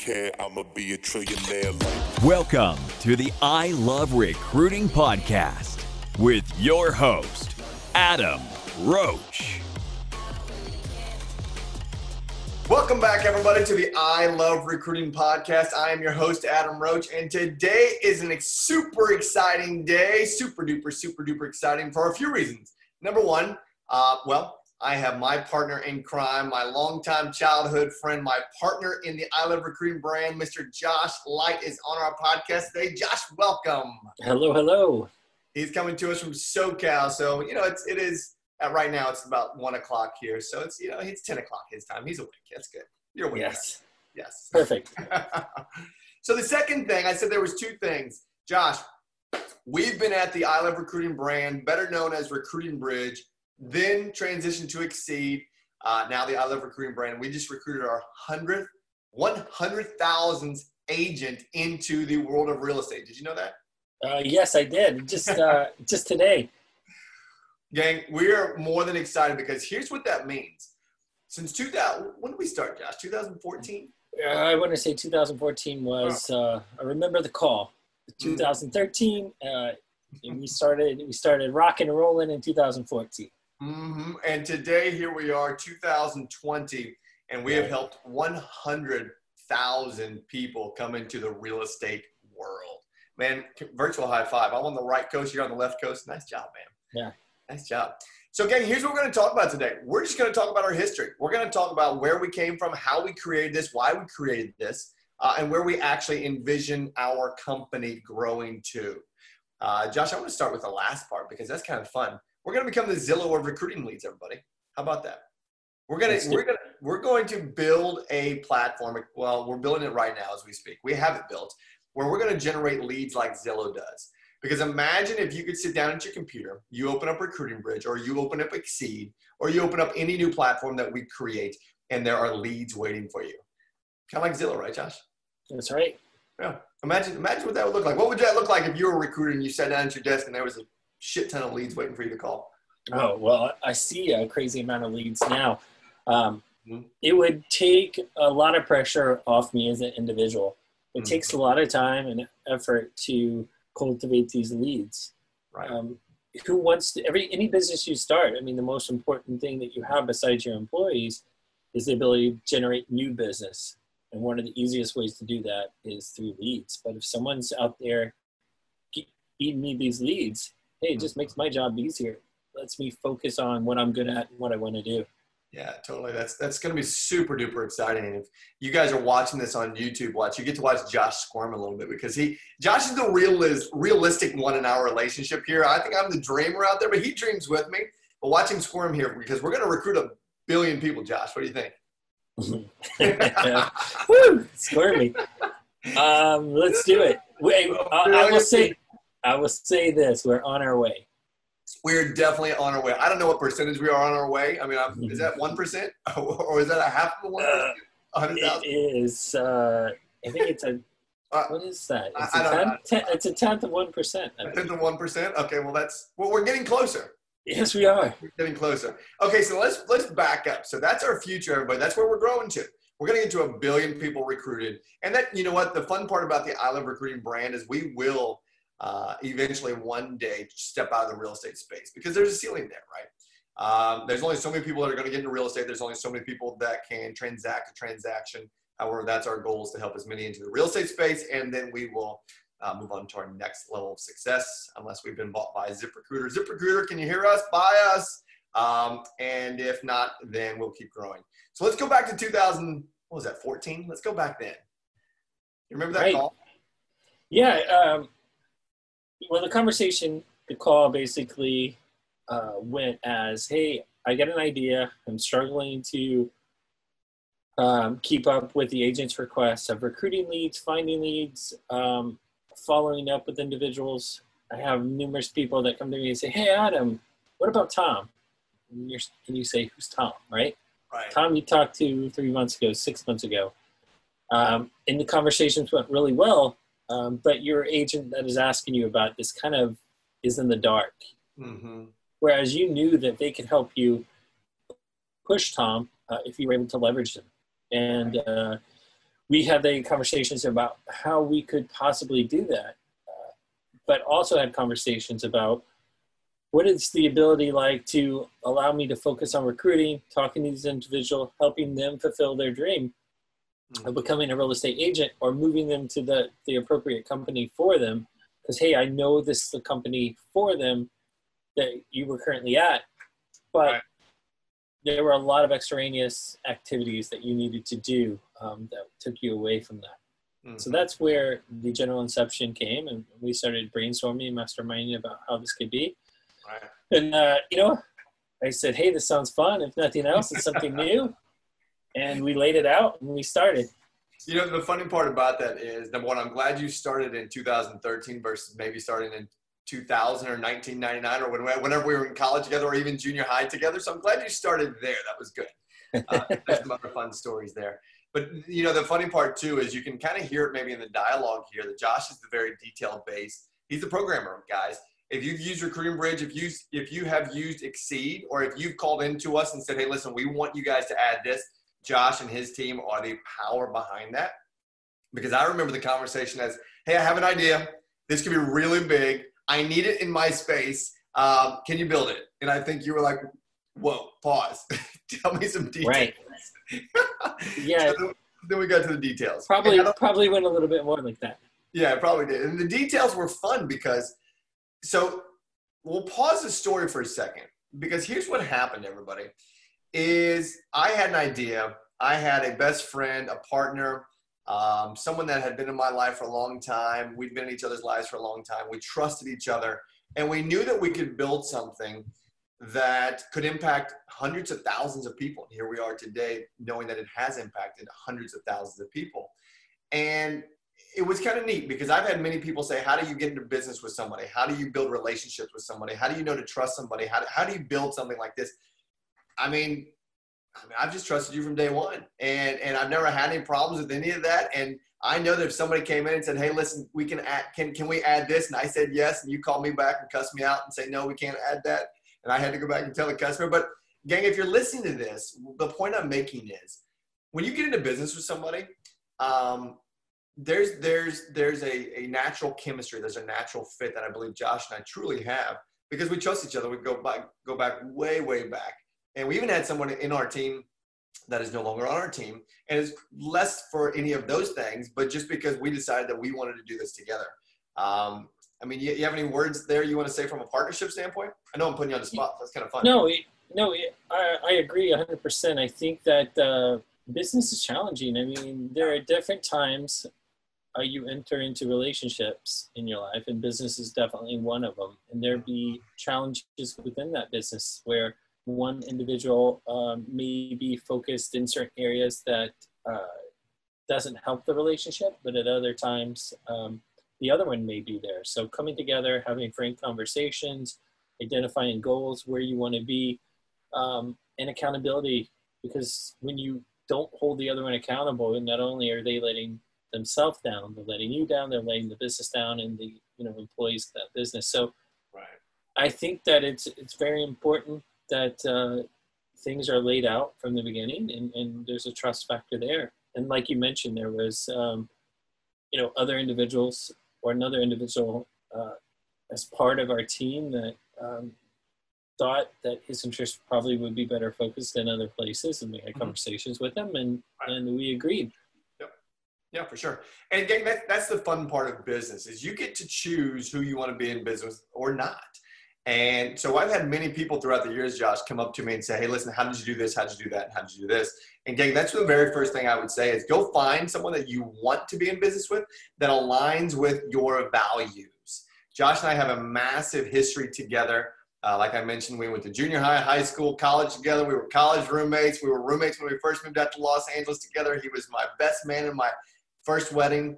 care, I'ma be a trillionaire like. Welcome to the I Love Recruiting Podcast with your host, Adam Roach. Welcome back, everybody, to the I Love Recruiting Podcast. I am your host, Adam Roach, and today is a super exciting day, super duper exciting for a few reasons. Number one, I have my partner in crime, my longtime childhood friend, my partner in the I Love Recruiting brand, Mr. Josh Light, is on our podcast today. Josh, welcome. Hello. He's coming to us from SoCal, so it is right now. It's about 1 o'clock here, so it's 10 o'clock his time. He's awake. That's good. You're awake. Yes. Perfect. So the second thing, I said there was two things. Josh, we've been at the I Love Recruiting brand, better known as Recruiting Bridge, then transitioned to Exceed, now the I Love Recruiting brand. We just recruited our 100,000th agent into the world of real estate. Did you know that? Yes, I did. Just today. Gang, we are more than excited because here's what that means. Since 2000, when did we start, Josh? 2014? I want to say 2014 was, I remember the call. 2013, we started rocking and rolling in 2014. Mm-hmm. And today, here we are, 2020, and we have helped 100,000 people come into the real estate world. Man, virtual high five. I'm on the right coast, you're on the left coast. Nice job, man. Yeah. Nice job. So, gang, here's what we're going to talk about today. We're just going to talk about our history. We're going to talk about where we came from, how we created this, why we created this, and where we actually envision our company growing to. Josh, I want to start with the last part because that's kind of fun. We're going to become the Zillow of recruiting leads, everybody. How about that? We're going to build a platform. Well, we're building it right now as we speak. We have it built where we're going to generate leads like Zillow does. Because imagine if you could sit down at your computer, you open up Recruiting Bridge, or you open up Exceed, or you open up any new platform that we create, and there are leads waiting for you. Kind of like Zillow, right, Josh? That's right. Yeah. Imagine what that would look like. What would that look like if you were a recruiter and you sat down at your desk and there was a shit ton of leads waiting for you to call? Oh, well, I see a crazy amount of leads now. It would take a lot of pressure off me as an individual. It takes a lot of time and effort to cultivate these leads. Right. Who wants to, any business you start, I mean, the most important thing that you have besides your employees is the ability to generate new business. And one of the easiest ways to do that is through leads. But if someone's out there feeding me these leads, hey, it just makes my job easier. Lets me focus on what I'm good at and what I want to do. Yeah, totally. That's going to be super duper exciting. And if you guys are watching this on YouTube, you get to watch Josh squirm a little bit because Josh is the realistic one in our relationship here. I think I'm the dreamer out there, but he dreams with me. But watch him squirm here because we're going to recruit 1 billion people, Josh. What do you think? Woo, squirmy. Let's do it. Wait, I will say this. We're on our way. We're definitely on our way. I don't know what percentage we are on our way. I mean, is that 1% or is that a half of the 1%? 100,000? It is. I think it's a. What is that? It's a tenth of 1%. A tenth of 1%. Okay, well we're getting closer. Yes, we are. We're getting closer. Okay, so let's back up. So that's our future, everybody. That's where we're growing to. We're going to get to 1 billion people recruited, and that the fun part about the I Love Recruiting brand is we will. Eventually one day step out of the real estate space because there's a ceiling there, right? There's only so many people that are going to get into real estate. There's only so many people that can transact a transaction. However, that's our goal, is to help as many into the real estate space. And then we will move on to our next level of success unless we've been bought by ZipRecruiter. ZipRecruiter, can you hear us? Buy us. And if not, then we'll keep growing. So let's go back to 14? Let's go back then. You remember that call? Yeah. Well, the call basically went as, hey, I got an idea. I'm struggling to keep up with the agent's requests of recruiting leads, finding leads, following up with individuals. I have numerous people that come to me and say, hey, Adam, what about Tom? And you say, who's Tom, right? Right. Tom you talked to 3 months ago, 6 months ago. And the conversations went really well. But your agent that is asking you about this kind of is in the dark. Mm-hmm. Whereas you knew that they could help you push Tom if you were able to leverage them. And we had the conversations about how we could possibly do that, but also had conversations about what is the ability like to allow me to focus on recruiting, talking to these individuals, helping them fulfill their dream of becoming a real estate agent or moving them to the appropriate company for them. Because, hey, I know this is the company for them that you were currently at, but there were a lot of extraneous activities that you needed to do that took you away from that. So that's where the general inception came, and we started brainstorming and masterminding about how this could be. And, I said, hey, this sounds fun. If nothing else, it's something new. And we laid it out and we started. The funny part about that is, number one, I'm glad you started in 2013 versus maybe starting in 2000 or 1999 or whenever we were in college together or even junior high together. So I'm glad you started there. That was good. There's some other fun stories there. But, the funny part, too, is you can kind of hear it maybe in the dialogue here that Josh is the very detailed base. He's the programmer, guys. If you've used Recruiting Bridge, if you have used Exceed, or if you've called into us and said, hey, listen, we want you guys to add this, Josh and his team are the power behind that. Because I remember the conversation as, hey, I have an idea. This could be really big. I need it in my space. Can you build it? And I think you were like, whoa, pause. Tell me some details. Right. Yeah. So then we got to the details. Probably went a little bit more like that. Yeah, it probably did. And the details were fun because, so we'll pause the story for a second, because here's what happened, everybody, is I had an idea. I had a best friend, a partner, someone that had been in my life for a long time. We'd been in each other's lives for a long time. We trusted each other, and we knew that we could build something that could impact hundreds of thousands of people. And here we are today, knowing that it has impacted hundreds of thousands of people. And it was kind of neat because I've had many people say, how do you get into business with somebody? How do you build relationships with somebody? How do you know to trust somebody? How do you build something like this? I mean, I've just trusted you from day one, and I've never had any problems with any of that. And I know that if somebody came in and said, hey, listen, we can add, can we add this? And I said yes, and you call me back and cuss me out and say, no, we can't add that. And I had to go back and tell the customer. But gang, if you're listening to this, the point I'm making is when you get into business with somebody, there's a natural chemistry. There's a natural fit that I believe Josh and I truly have because we trust each other. We go back way, way back. And we even had someone in our team that is no longer on our team, and is less for any of those things, but just because we decided that we wanted to do this together. I mean, you have any words there you want to say from a partnership standpoint? I know I'm putting you on the spot. That's kind of fun. No, I agree 100%. I think that business is challenging. I mean, there are different times you enter into relationships in your life, and business is definitely one of them. And there be challenges within that business where one individual may be focused in certain areas that doesn't help the relationship, but at other times the other one may be there. So coming together, having frank conversations, identifying goals, where you want to be, and accountability, because when you don't hold the other one accountable, and not only are they letting themselves down, they're letting you down, they're letting the business down, and the employees of that business. So right. I think that it's very important that things are laid out from the beginning, and there's a trust factor there. And like you mentioned, there was, other individuals or another individual as part of our team that thought that his interest probably would be better focused in other places. And we had conversations with him, and we agreed. Yep. Yeah, for sure. And again, that's the fun part of business is you get to choose who you want to be in business or not. And so I've had many people throughout the years, Josh, come up to me and say, hey, listen, how did you do this? How did you do that? How did you do this? And gang, that's the very first thing I would say is go find someone that you want to be in business with that aligns with your values. Josh and I have a massive history together. Like I mentioned, we went to junior high, high school, college together. We were college roommates. We were roommates when we first moved out to Los Angeles together. He was my best man in my first wedding.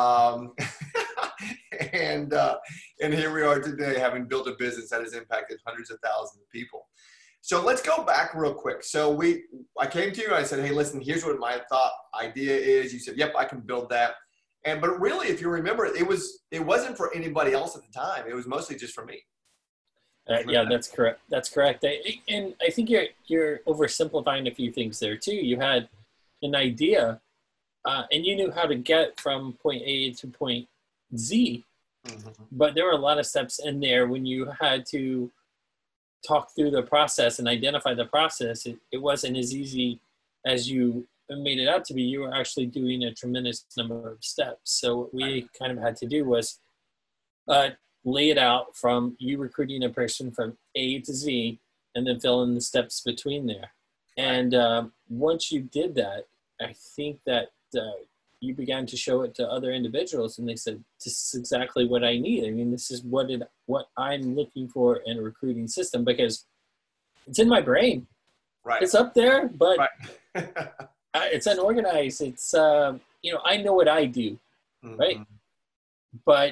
And here we are today, having built a business that has impacted hundreds of thousands of people. So let's go back real quick. So I came to you and I said, hey, listen, here's what my idea is. You said, yep, I can build that. But really, if you remember, it wasn't for anybody else at the time. It was mostly just for me. Yeah, that's correct. That's correct. And I think you're oversimplifying a few things there too. You had an idea, and you knew how to get from point A to point Z, Mhm. but there were a lot of steps in there when you had to talk through the process and identify the process. It wasn't as easy as you made it out to be. You were actually doing a tremendous number of steps. So what we kind of had to do was lay it out from you recruiting a person from A to Z, and then fill in the steps between there. And once you did that, I think that you began to show it to other individuals, and they said, "This is exactly what I need. I mean, this is what I'm looking for in a recruiting system, because it's in my brain. Right. It's up there, but Right. it's unorganized. It's I know what I do, right? Mhm. But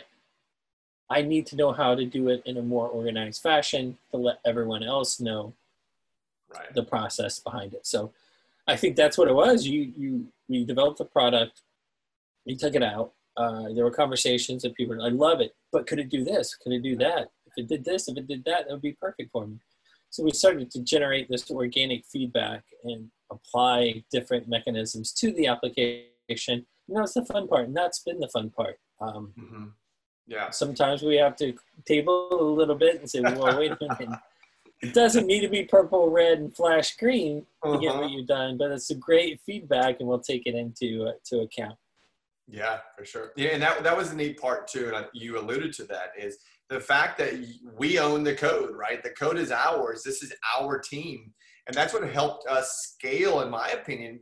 I need to know how to do it in a more organized fashion to let everyone else know Right. the process behind it." So I think that's what it was. We developed a product, we took it out. There were conversations and people were, "I love it, but could it do this? Could it do that? If it did this, if it did that, that would be perfect for me." So we started to generate this organic feedback and apply different mechanisms to the application. And that's the fun part, and that's been the fun part. Mhm. Yeah. Sometimes we have to table a little bit and say, "Well, wait a minute. It doesn't need to be purple, red, and flash green to get what you've done, but it's a great feedback, and we'll take it into to account." Yeah, for sure. Yeah, and that was the neat part too, and you alluded to that, is the fact that we own the code, right? The code is ours. This is our team, and that's what helped us scale, in my opinion,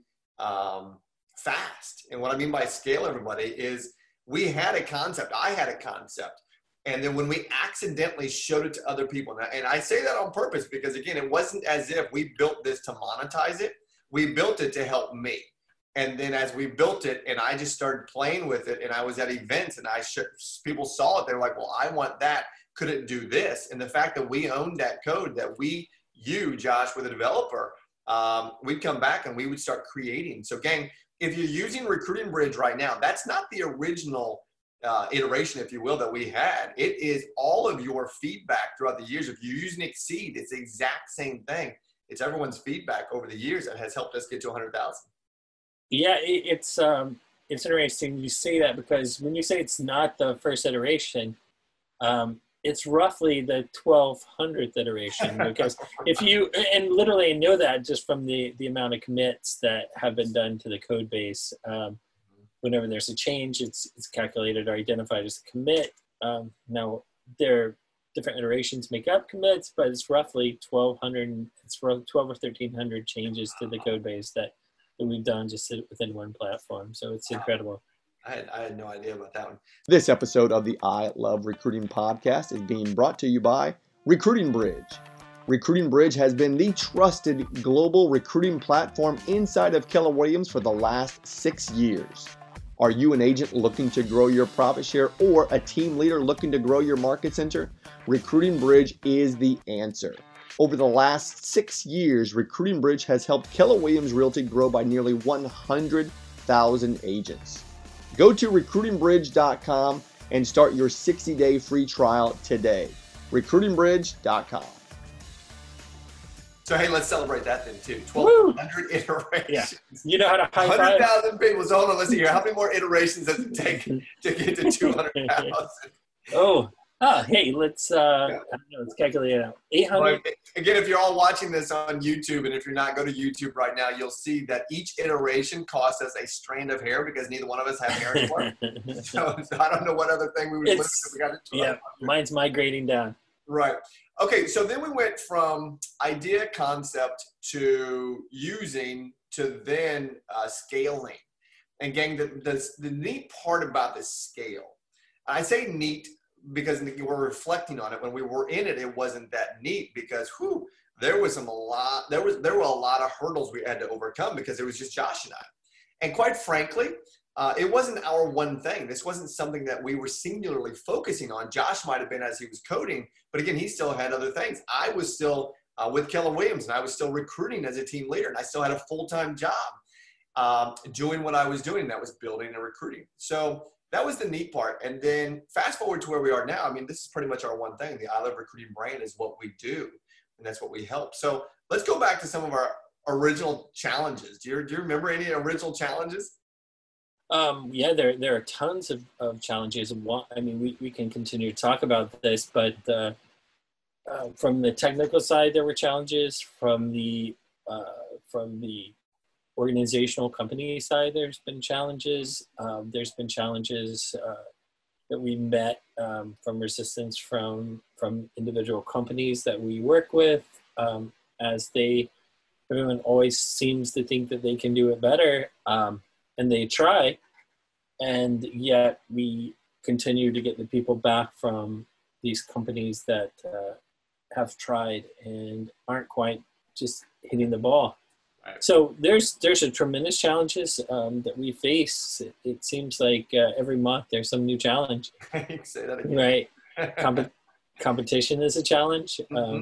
fast. And what I mean by scale, everybody, is we had a concept. I had a concept. And then when we accidentally showed it to other people, and I say that on purpose because, again, it wasn't as if we built this to monetize it. We built it to help me. And then as we built it and I just started playing with it, and I was at events and people saw it, they were like, "Well, I want that. Could it do this?" And the fact that we owned that code, that you, Josh, were the developer, we'd come back and we would start creating. So gang, if you're using Recruiting Bridge right now, that's not the original iteration, if you will, that we had. It is all of your feedback throughout the years. If you're using Exceed, it's the exact same thing. It's everyone's feedback over the years that has helped us get to 100,000. Yeah, it's interesting you say that, because when you say it's not the first iteration, it's roughly the 1200th iteration. Because if you, and literally I know that just from the amount of commits that have been done to the code base. Whenever there's a change, it's calculated or identified as a commit. Now, there different iterations make up commits, but it's roughly 1200. It's 12 or 1300 changes to the code base that we've done just within one platform. So it's incredible. I had no idea about that one. This episode of the I Love Recruiting podcast is being brought to you by Recruiting Bridge. Recruiting Bridge has been the trusted global recruiting platform inside of Keller Williams for the last 6 years. Are you an agent looking to grow your profit share, or a team leader looking to grow your market center? Recruiting Bridge is the answer. Over the last 6 years, Recruiting Bridge has helped Keller Williams Realty grow by nearly 100,000 agents. Go to recruitingbridge.com and start your 60-day free trial today. recruitingbridge.com. So, hey, let's celebrate that then, too. 1,200 iterations. Yeah. You know how to high five? 100,000 people. So, hold on, listen here. How many more iterations does it take to get to 200,000? Hey, let's calculate it out. 800. Well, again, if you're all watching this on YouTube, and if you're not, go to YouTube right now, you'll see that each iteration costs us a strand of hair, because neither one of us have hair anymore. so I don't know what other thing we would listen if we got it. Yeah, mine's migrating down. Right. Okay, so then we went from idea concept to using to then scaling. And gang, the neat part about this scale, I say neat because we're reflecting on it. When we were in it, it wasn't that neat, because there were a lot of hurdles we had to overcome, because it was just Josh and I. And quite frankly, it wasn't our one thing. This wasn't something that we were singularly focusing on. Josh might have been as he was coding, but again, he still had other things. I was still with Keller Williams, and I was still recruiting as a team leader, and I still had a full-time job doing what I was doing. That was building and recruiting. So that was the neat part. And then fast forward to where we are now. I mean, this is pretty much our one thing. The I Love Recruiting brand is what we do, and that's what we help. So let's go back to some of our original challenges. Do you remember any original challenges? Yeah, there are tons of challenges. I mean, we can continue to talk about this, but from the technical side, there were challenges. From the organizational company side, there's been challenges. There's been challenges that we met from resistance from individual companies that we work with, as everyone always seems to think that they can do it better, and they try, and yet we continue to get the people back from these companies that have tried and aren't quite just hitting the ball. Right. So there's a tremendous challenges that we face. It seems like every month there's some new challenge. Say that again. Right. Competition is a challenge.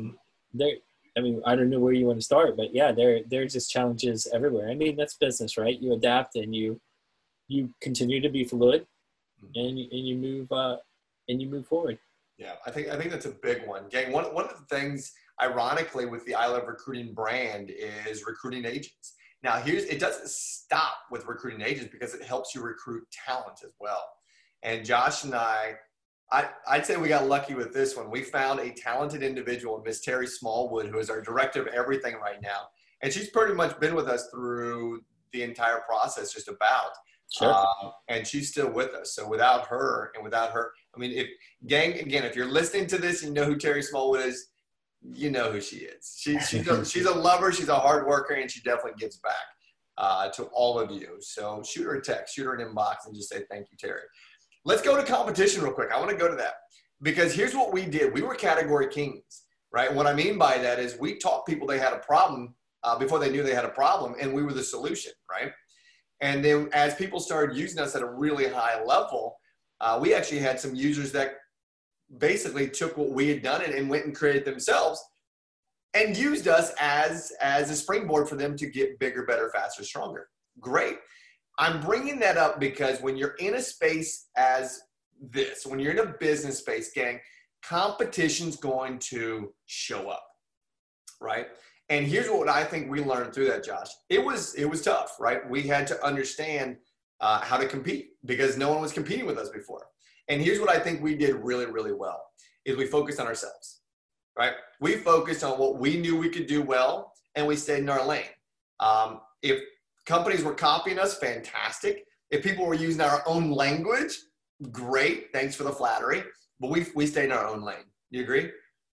I mean, I don't know where you want to start, but yeah, there's just challenges everywhere. I mean, that's business, right? You adapt and you continue to be fluid, and you move forward. Yeah, I think that's a big one. Gang, one of the things, ironically, with the I Love Recruiting brand is recruiting agents. Now, it doesn't stop with recruiting agents because it helps you recruit talent as well. And Josh and I'd say we got lucky with this one. We found a talented individual, Miss Terry Smallwood, who is our director of everything right now. And she's pretty much been with us through the entire process, just about. Sure. And she's still with us. So without her, I mean, if you're listening to this and you know who Terry Smallwood is, you know who she is. She's a lover, she's a hard worker, and she definitely gives back to all of you. So shoot her a text, shoot her an inbox, and just say thank you, Terry. Let's go to competition real quick. I want to go to that because here's what we did. We were category kings, right? And what I mean by that is we taught people they had a problem before they knew they had a problem, and we were the solution, right? And then as people started using us at a really high level, we actually had some users that basically took what we had done and went and created themselves and used us as a springboard for them to get bigger, better, faster, stronger. Great. I'm bringing that up because when you're in a space as this, when you're in a business space, gang, competition's going to show up, right? And here's what I think we learned through that, Josh. It was tough, right? We had to understand how to compete because no one was competing with us before. And here's what I think we did really, really well is we focused on ourselves, right? We focused on what we knew we could do well, and we stayed in our lane. If companies were copying us, fantastic. If people were using our own language, great. Thanks for the flattery. But we stayed in our own lane. You agree?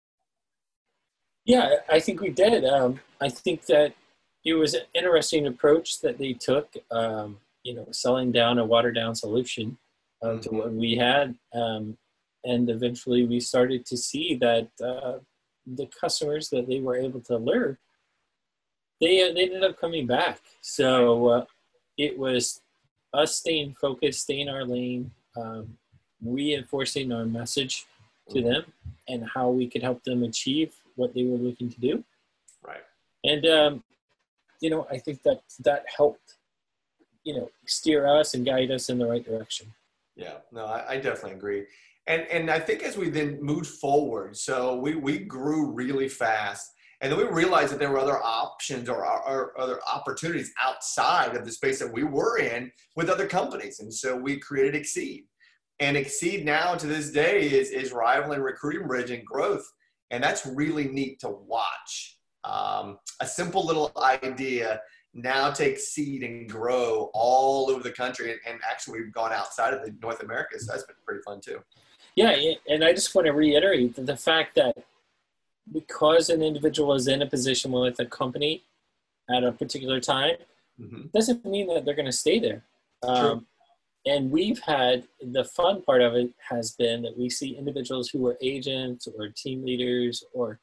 Yeah, I think we did. I think that it was an interesting approach that they took, selling down a watered down solution to what we had. And eventually we started to see that the customers that they were able to lure, they ended up coming back. So it was us staying focused, staying in our lane, reinforcing our message to them and how we could help them achieve what they were looking to do. Right. And, I think that helped, steer us and guide us in the right direction. Yeah, no, I definitely agree. And I think as we then moved forward, so we grew really fast. And then we realized that there were other options or other opportunities outside of the space that we were in with other companies. And so we created Exceed. And Exceed now to this day is rivaling Recruiting Bridge in growth. And that's really neat to watch. A simple little idea now take seed and grow all over the country. And actually we've gone outside of North America. So that's been pretty fun too. Yeah. And I just want to reiterate the fact that because an individual is in a position with a company at a particular time, doesn't mean that they're going to stay there. And we've had, the fun part of it has been that we see individuals who are agents or team leaders or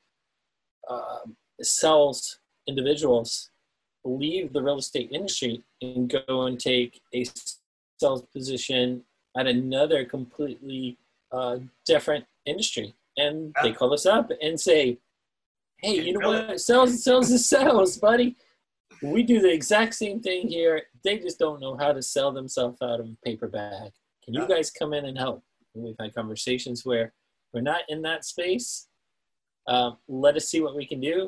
sales individuals leave the real estate industry and go and take a sales position at another completely different industry. And they call us up and say, hey, you know what? Sales is sales, buddy. We do the exact same thing here. They just don't know how to sell themselves out of a paper bag. Can you guys come in and help? And we've had conversations where we're not in that space. Let us see what we can do.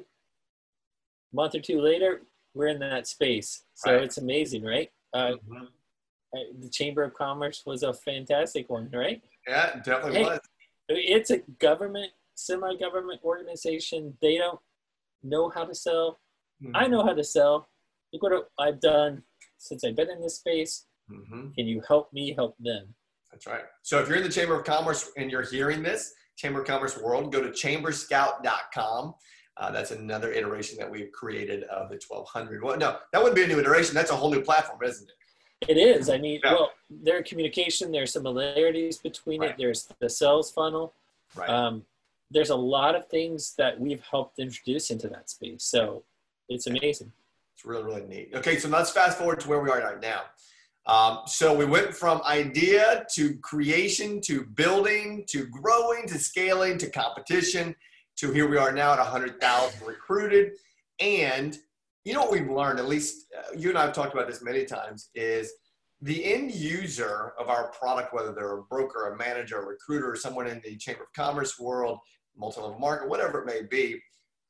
A month or two later, we're in that space. So It's amazing, right? The Chamber of Commerce was a fantastic one, right? Yeah, it definitely was. It's a government, semi-government organization. They don't know how to sell. Mm-hmm. I know how to sell. Look what I've done since I've been in this space. Mm-hmm. Can you help me help them? That's right. So if you're in the Chamber of Commerce and you're hearing this, Chamber of Commerce World, go to chamberscout.com. That's another iteration that we've created of the 1200. Well, no, that wouldn't be a new iteration. That's a whole new platform, isn't it? It is. I mean, well, their communication, there's similarities between it. There's the sales funnel. Right. There's a lot of things that we've helped introduce into that space. So it's amazing. It's really, really neat. Okay, so let's fast forward to where we are right now. So we went from idea to creation to building to growing to scaling to competition to here we are now at 100,000 recruited. And you know what we've learned, at least you and I have talked about this many times, is the end user of our product, whether they're a broker, a manager, a recruiter, or someone in the Chamber of Commerce world, multi-level market, whatever it may be,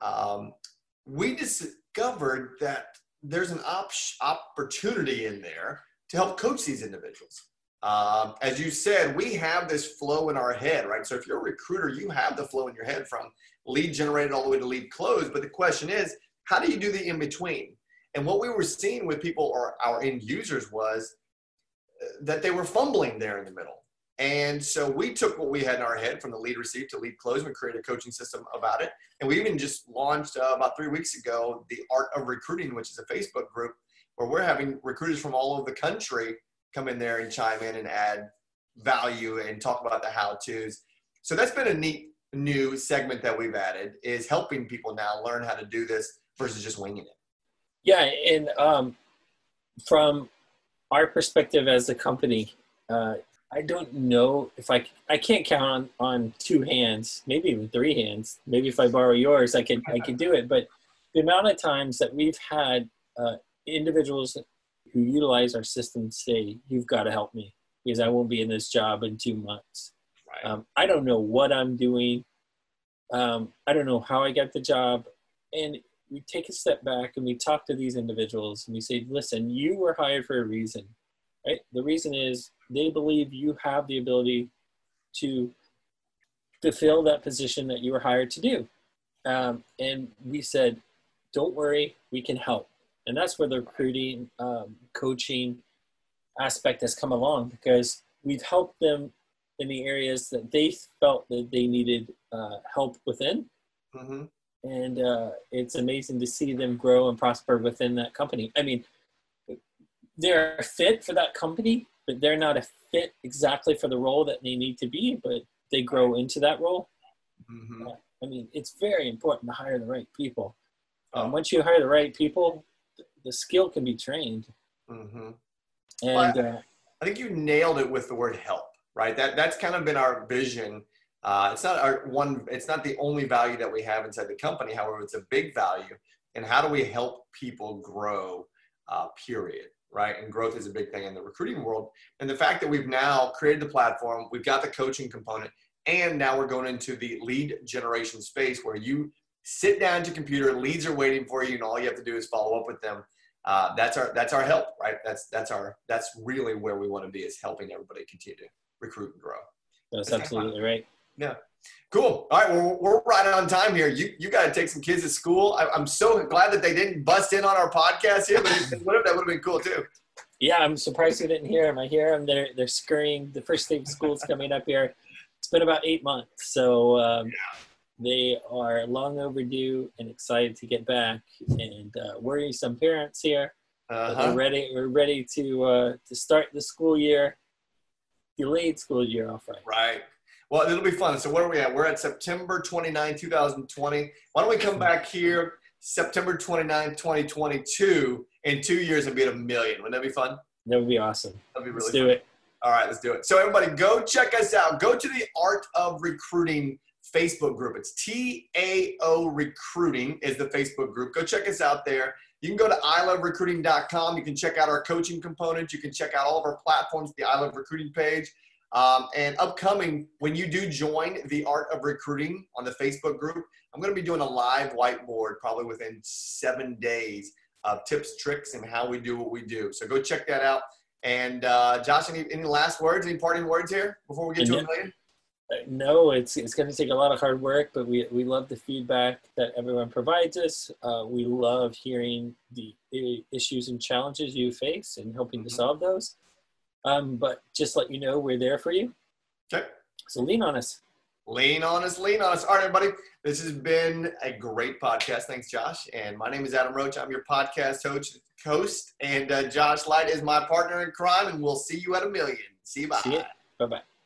we discovered that there's an opportunity in there to help coach these individuals. As you said, we have this flow in our head, right? So if you're a recruiter, you have the flow in your head from lead generated all the way to lead closed. But the question is, how do you do the in-between? And what we were seeing with people or our end users was that they were fumbling there in the middle. And so we took what we had in our head from the lead receive to lead close and we created a coaching system about it. And we even just launched about 3 weeks ago, the Art of Recruiting, which is a Facebook group where we're having recruiters from all over the country come in there and chime in and add value and talk about the how-tos. So that's been a neat new segment that we've added, is helping people now learn how to do this versus just winging it. Yeah, and from our perspective as a company, I don't know if I can't count on 2 hands, maybe even 3 hands. Maybe if I borrow yours, I could do it. But the amount of times that we've had individuals who utilize our system say, "You've got to help me because I won't be in this job in 2 months." Right. I don't know what I'm doing. I don't know how I got the job. And we take a step back and we talk to these individuals and we say, "Listen, you were hired for a reason, right? The reason is they believe you have the ability to fulfill that position that you were hired to do." And we said, "Don't worry, we can help." And that's where the recruiting, coaching aspect has come along, because we've helped them in the areas that they felt that they needed help within. Mm-hmm. And it's amazing to see them grow and prosper within that company. I mean, they're a fit for that company, but they're not a fit exactly for the role that they need to be, but they grow into that role. Mm-hmm. I mean, it's very important to hire the right people. Once you hire the right people, the skill can be trained. Mm-hmm. And well, I think you nailed it with the word help, right? That's kind of been our vision. It's not the only value that we have inside the company. However, it's a big value. And how do we help people grow, period, right? And growth is a big thing in the recruiting world. And the fact that we've now created the platform, we've got the coaching component, and now we're going into the lead generation space where you sit down at your computer, leads are waiting for you, and all you have to do is follow up with them. That's our help, right? That's really where we want to be, is helping everybody continue to recruit and grow. That's absolutely right. Yeah. Cool. All right. Well, we're right on time here. You got to take some kids to school. I'm so glad that they didn't bust in on our podcast here, but that would have been cool too. Yeah. I'm surprised you didn't hear them. I hear them. They're scurrying. The first day of school is coming up here. It's been about 8 months. So they are long overdue and excited to get back, and worry some parents here. We're ready to start the school year, delayed school year off right. Right. Well, it'll be fun. So what are we at? We're at September 29, 2020. Why don't we come back here September 29, 2022 in 2 years and be at 1 million? Wouldn't that be fun? That would be awesome. That'd be really Let's do fun. it. All right, let's do it. So everybody, go check us out. Go to the Art of Recruiting Facebook group. It's TAO Recruiting is the Facebook group. Go check us out there. You can go to iloverecruiting.com. You can check out our coaching components. You can check out all of our platforms, the I Love Recruiting page. And upcoming, when you do join the Art of Recruiting on the Facebook group, I'm going to be doing a live whiteboard probably within 7 days of tips, tricks, and how we do what we do. So go check that out. And Josh, any last words, any parting words here before we get to $1 million? No, it's going to take a lot of hard work, but we love the feedback that everyone provides us. We love hearing the issues and challenges you face and helping to solve those. But just let you know, we're there for you. Okay. So lean on us. Lean on us, lean on us. All right, everybody. This has been a great podcast. Thanks, Josh. And my name is Adam Roach. I'm your podcast host. And Josh Light is my partner in crime. And we'll see you at $1 million. See you. Bye. See you. Bye-bye.